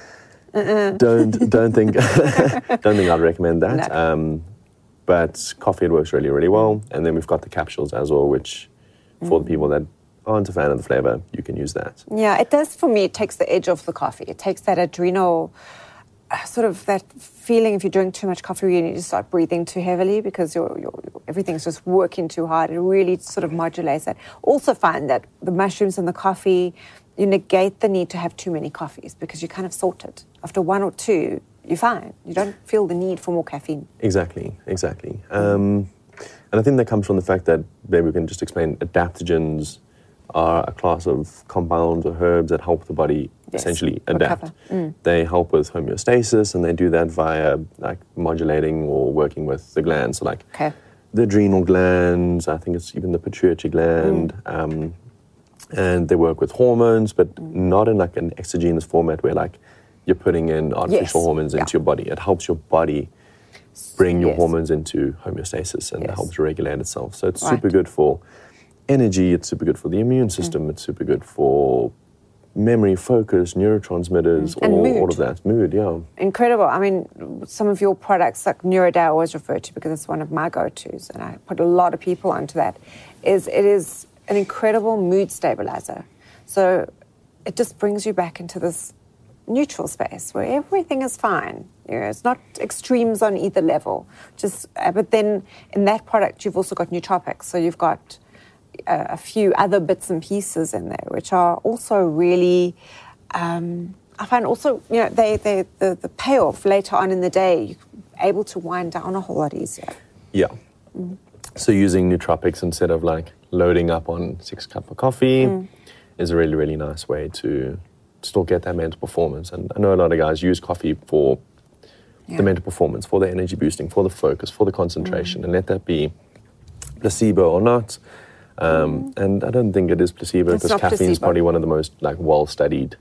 A: Don't think I'd recommend that. No. But coffee, it works really, really well. And then we've got the capsules as well, which for the people that aren't a fan of the flavour, you can use that. Yeah,
B: it does for me. It takes the edge off the coffee. It takes that adrenal, sort of that feeling if you drink too much coffee, you need to start breathing too heavily because everything's just working too hard. It really sort of modulates that. Also find that the mushrooms and the coffee, you negate the need to have too many coffees because you're kind of sorted. After 1 or 2, you're fine. You don't feel the need for more caffeine.
A: Exactly. And I think that comes from the fact that maybe we can just explain adaptogens are a class of compounds or herbs that help the body essentially adapt. They help with homeostasis, and they do that via like modulating or working with the glands. So like the adrenal glands, I think it's even the pituitary gland, and they work with hormones, but not in like an exogenous format where like you're putting in artificial hormones into your body. It helps your body bring your hormones into homeostasis and helps regulate itself. So it's super good for energy, it's super good for the immune system, it's super good for memory, focus, neurotransmitters, all of that. Mood,
B: Incredible. I mean, some of your products, like NeuroDay, I always refer to because it's one of my go-tos, and I put a lot of people onto that, it is an incredible mood stabilizer. So it just brings you back into this neutral space where everything is fine. You know, it's not extremes on either level. But then in that product, you've also got nootropics. So you've got a few other bits and pieces in there, which are also really, I find also, you know, the payoff later on in the day, you're able to wind down a whole lot easier.
A: Yeah. So using nootropics instead of like loading up on 6 cups of coffee is a really, really nice way to still get that mental performance. And I know a lot of guys use coffee for the mental performance, for the energy boosting, for the focus, for the concentration, and let that be placebo or not. And I don't think it is placebo because caffeine is probably one of the most like well-studied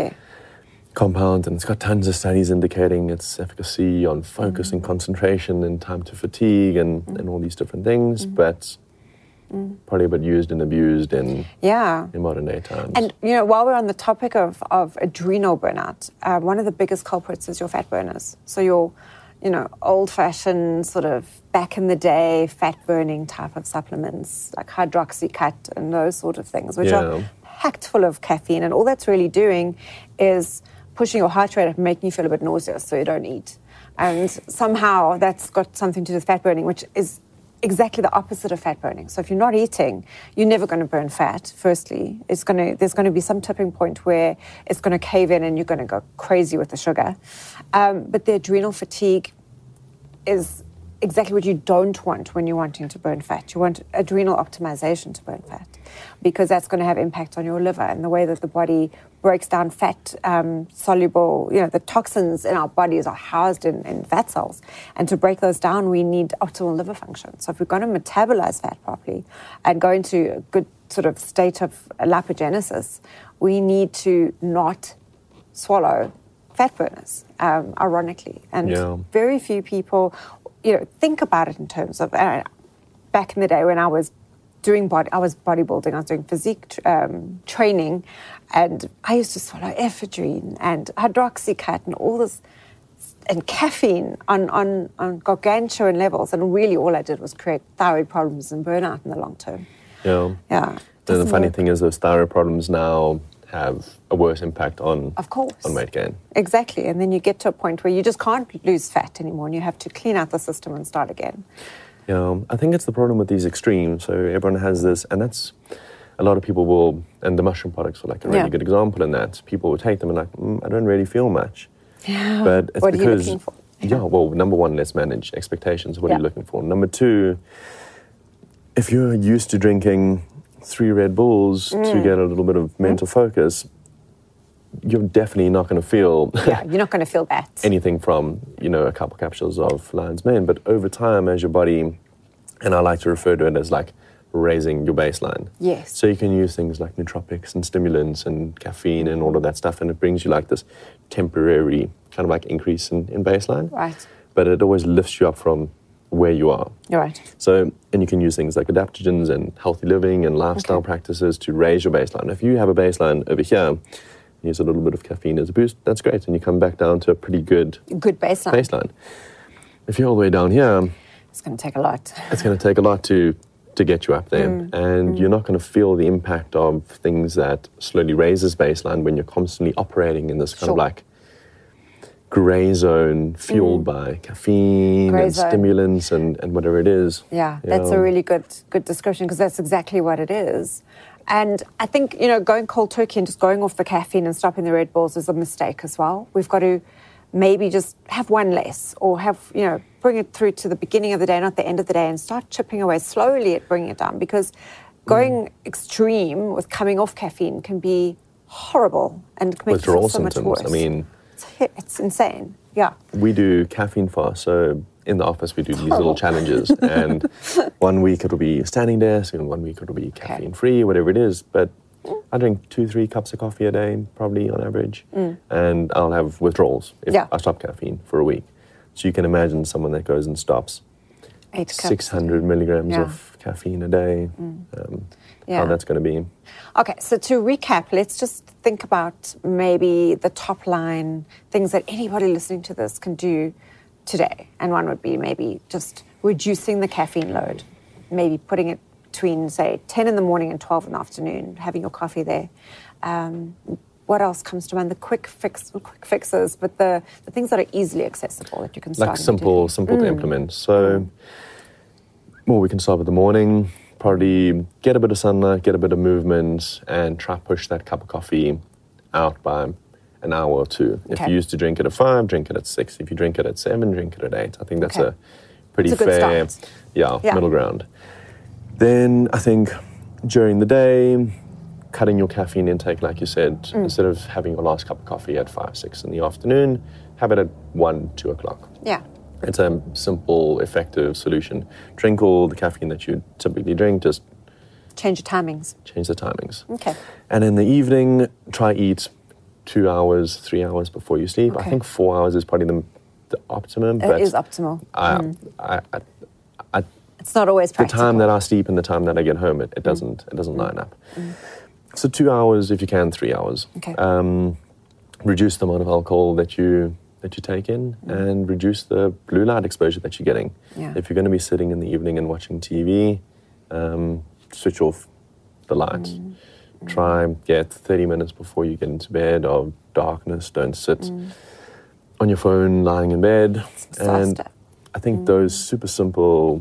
A: compounds, and it's got tons of studies indicating its efficacy on focus and concentration and time to fatigue and all these different things, but probably a bit used and abused in modern day times.
B: And, you know, while we're on the topic of adrenal burnout, one of the biggest culprits is your fat burners. So your, you know, old-fashioned sort of back-in-the-day fat-burning type of supplements like Hydroxycut and those sort of things, which are packed full of caffeine. And all that's really doing is pushing your heart rate up and making you feel a bit nauseous so you don't eat. And somehow that's got something to do with fat burning, which is exactly the opposite of fat burning. So if you're not eating, you're never going to burn fat, firstly. There's going to be some tipping point where it's going to cave in and you're going to go crazy with the sugar. But the adrenal fatigue is exactly what you don't want when you're wanting to burn fat. You want adrenal optimization to burn fat because that's going to have impact on your liver and the way that the body breaks down fat soluble, you know, the toxins in our bodies are housed in fat cells. And to break those down, we need optimal liver function. So if we're going to metabolize fat properly and go into a good sort of state of lipogenesis, we need to not swallow fat burners, ironically. And very few people, you know, think about it in terms of, back in the day when I was bodybuilding, I was doing physique training, and I used to swallow ephedrine and hydroxycut and all this, and caffeine on gargantuan levels, and really all I did was create thyroid problems and burnout in the long term.
A: Yeah. And the funny thing is those thyroid problems now have a worse impact on weight gain.
B: Exactly. And then you get to a point where you just can't lose fat anymore and you have to clean out the system and start again.
A: Yeah, I think it's the problem with these extremes. So everyone has this, and that's, a lot of people will, and the mushroom products are like a really good example in that. People will take them and like, I don't really feel much.
B: Yeah.
A: But it's
B: what
A: because,
B: are you looking for?
A: Yeah, well, number one, let's manage expectations. What are you looking for? Number two, if you're used to drinking 3 Red Bulls to get a little bit of mental focus, you're definitely not going to feel
B: you're not going to feel that
A: anything from, you know, a couple capsules of Lion's Mane. But over time, as your body, and I like to refer to it as like raising your baseline.
B: Yes.
A: So you can use things like nootropics and stimulants and caffeine and all of that stuff, and it brings you like this temporary kind of like increase in baseline.
B: Right.
A: But it always lifts you up from where you are.
B: You're right.
A: So, and you can use things like adaptogens and healthy living and lifestyle practices to raise your baseline. If you have a baseline over here, use a little bit of caffeine as a boost, that's great. And you come back down to a pretty good baseline. If you're all the way down here,
B: it's going to take a lot.
A: It's going to take a lot to get you up there. And you're not going to feel the impact of things that slowly raises baseline when you're constantly operating in this kind of like gray zone fueled by caffeine and stimulants and whatever it is.
B: Yeah, that's a really good description because that's exactly what it is. And I think, you know, going cold turkey and just going off the caffeine and stopping the Red Bulls is a mistake as well. We've got to maybe just have one less or have, you know, bring it through to the beginning of the day, not the end of the day, and start chipping away slowly at bringing it down because going extreme with coming off caffeine can be horrible and can make you feel so much worse.
A: I mean,
B: it's insane. Yeah.
A: We do caffeine fast. So in the office, we do these little challenges. And 1 week it'll be standing desk, and 1 week it'll be caffeine free, whatever it is. But I drink 2-3 cups of coffee a day, probably on average. And I'll have withdrawals if I stop caffeine for a week. So you can imagine someone that goes and stops 600 milligrams of caffeine a day, how that's going to be.
B: Okay, so to recap, let's just think about maybe the top line things that anybody listening to this can do today. And one would be maybe just reducing the caffeine load, maybe putting it between, say, 10 in the morning and 12 in the afternoon, having your coffee there. What else comes to mind? The quick fixes, but the things that are easily accessible that you can start.
A: Like simple to implement. So, well, we can start with the morning. Probably get a bit of sunlight, get a bit of movement, and try push that cup of coffee out by an hour or two. If you used to drink it at 5, drink it at 6. If you drink it at 7, drink it at 8. I think that's a pretty fair, middle ground. Then I think during the day, cutting your caffeine intake, like you said, instead of having your last cup of coffee at 5, 6 in the afternoon, have it at 1, 2 o'clock.
B: Yeah.
A: It's a simple, effective solution. Drink all the caffeine that you typically drink, just
B: change the timings.
A: Okay. And in the evening, try eat 2 hours, 3 hours before you sleep. I think 4 hours is probably the optimum.
B: It is optimal. It's not always practical.
A: The time that I sleep and the time that I get home, it doesn't line up. So 2 hours, if you can, 3 hours.
B: Okay.
A: Reduce the amount of alcohol that you take in, and reduce the blue light exposure that you're getting.
B: Yeah.
A: If you're going to be sitting in the evening and watching TV, switch off the lights. Try get 30 minutes before you get into bed of darkness. Don't sit on your phone lying in bed. And I think those super simple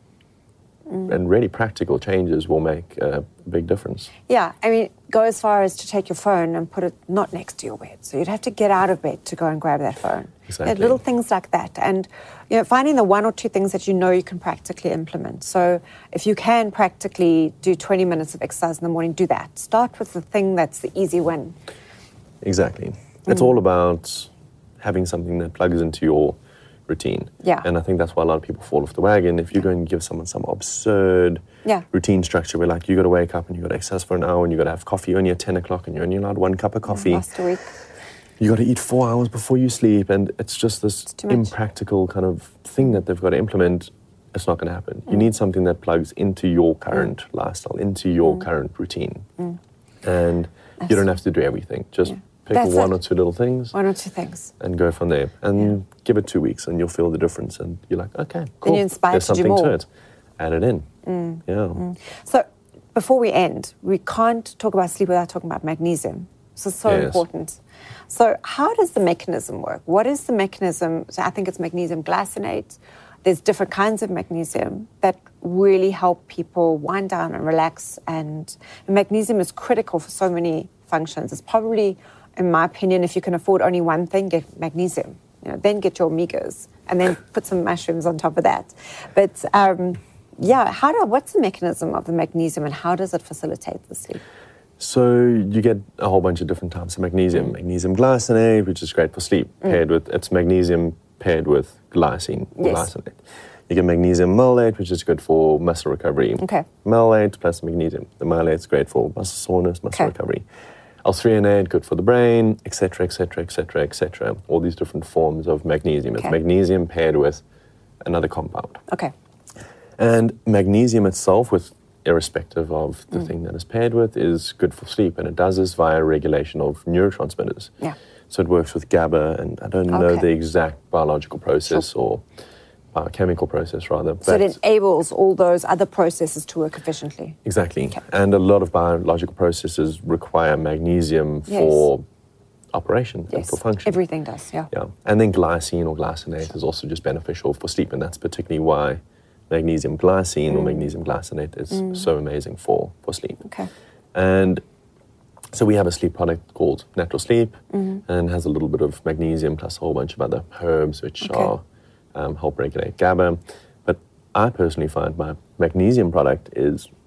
A: and really practical changes will make a big difference.
B: Yeah, I mean, go as far as to take your phone and put it not next to your bed. So you'd have to get out of bed to go and grab that phone.
A: Exactly.
B: Little things like that. And, finding the 1 or 2 things that you can practically implement. So if you can practically do 20 minutes of exercise in the morning, do that. Start with the thing that's the easy win.
A: Exactly. It's all about having something that plugs into your routine.
B: Yeah.
A: And I think that's why a lot of people fall off the wagon. If you're going to give someone some absurd routine structure where you got to wake up and you got to exercise for an hour and you got to have coffee only at 10 o'clock and you're only allowed 1 cup of coffee.
B: Last week.
A: You got to eat 4 hours before you sleep, and it's just this impractical kind of thing that they've got to implement. It's not going to happen. You need something that plugs into your current lifestyle, into your current routine. And you don't have to do everything. Just pick 1 or 2 little things.
B: 1 or 2 things.
A: And go from there. And give it 2 weeks and you'll feel the difference. And you're like, okay, cool.
B: Then you're inspired
A: There's
B: to do
A: something
B: more.
A: to it. Add it in.
B: So before we end, we can't talk about sleep without talking about magnesium. So it's so important. So how does the mechanism work? What is the mechanism? So I think it's magnesium glycinate. There's different kinds of magnesium that really help people wind down and relax. And magnesium is critical for so many functions. It's probably, in my opinion, if you can afford only one thing, get magnesium. Then get your omegas and then put some mushrooms on top of that. But what's the mechanism of the magnesium and how does it facilitate the sleep?
A: So you get a whole bunch of different types of magnesium. Magnesium glycinate, which is great for sleep, it's magnesium paired with glycine. Glycinate. You get magnesium malate, which is good for muscle recovery.
B: Okay.
A: Malate plus magnesium. The malate is great for muscle soreness, muscle recovery. L-threonate, good for the brain, etc., etc., etc., etc. All these different forms of magnesium. It's magnesium paired with another compound.
B: Okay.
A: And magnesium itself, irrespective of the thing that it's paired with, is good for sleep. And it does this via regulation of neurotransmitters. Yeah. So it works with GABA, and I don't know the exact biological process or biochemical process, rather.
B: So it enables all those other processes to work efficiently.
A: Exactly. Okay. And a lot of biological processes require magnesium for operation and for function.
B: Everything does, yeah.
A: And then glycine or glycinate is also just beneficial for sleep, and that's particularly why magnesium glycine or magnesium glycinate is so amazing for sleep.
B: Okay.
A: And so we have a sleep product called Natural Sleep, and has a little bit of magnesium plus a whole bunch of other herbs which are help regulate GABA. But I personally find my magnesium product is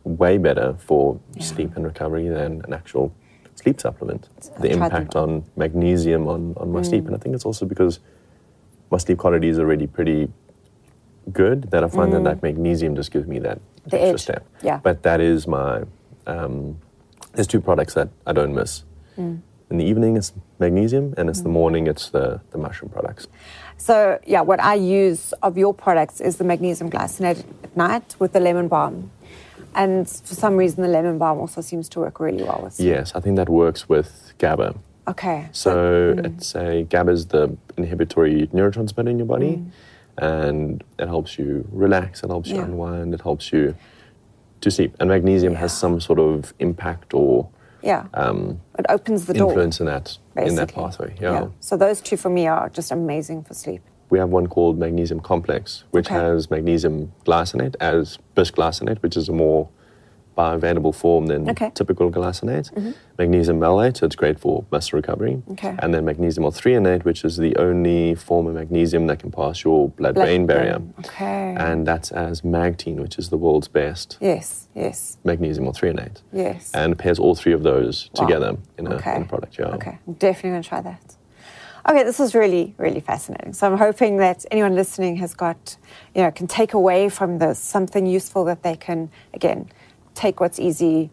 A: way better for sleep and recovery than an actual sleep supplement. The impact on magnesium on my sleep. And I think it's also because my sleep quality is already pretty good that I find that magnesium just gives me that extra step.
B: Yeah.
A: But that is my, there's 2 products that I don't miss. In the evening, it's magnesium, and it's the morning, it's the mushroom products.
B: So, what I use of your products is the magnesium glycinate at night with the lemon balm. And for some reason, the lemon balm also seems to work really well with sleep.
A: Yes, I think that works with GABA.
B: Okay.
A: So GABA is the inhibitory neurotransmitter in your body, and it helps you relax, it helps you unwind, it helps you to sleep. And magnesium has some sort of impact or
B: it opens the door.
A: Influence in that pathway. Yeah.
B: So those 2 for me are just amazing for sleep.
A: We have one called Magnesium Complex, which has magnesium glycinate as bisglycinate, which is a more bioavailable form than typical glycinate. Magnesium malate, so it's great for muscle recovery. And then magnesium L-threonate, which is the only form of magnesium that can pass your blood-brain barrier. And that's as Magtine, which is the world's best magnesium L-threonate. And it pairs all 3 of those together in a product.
B: Okay, I'm definitely going to try that. Okay, this was really, really fascinating. So I'm hoping that anyone listening has got, can take away from this something useful that they can, again, take what's easy,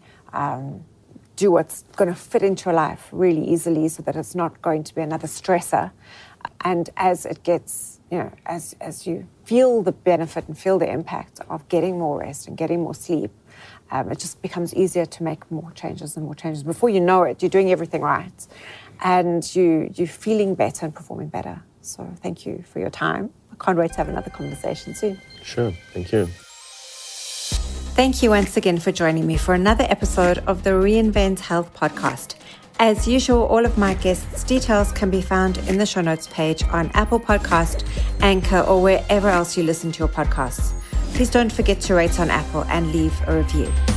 B: do what's going to fit into your life really easily so that it's not going to be another stressor. And as it gets, as you feel the benefit and feel the impact of getting more rest and getting more sleep, it just becomes easier to make more changes and more changes. Before you know it, you're doing everything right and you're feeling better and performing better. So thank you for your time. I can't wait to have another conversation soon.
A: Sure, thank you.
B: Thank you once again for joining me for another episode of the Reinvent Health podcast. As usual, all of my guests' details can be found in the show notes page on Apple Podcast, Anchor, or wherever else you listen to your podcasts. Please don't forget to rate on Apple and leave a review.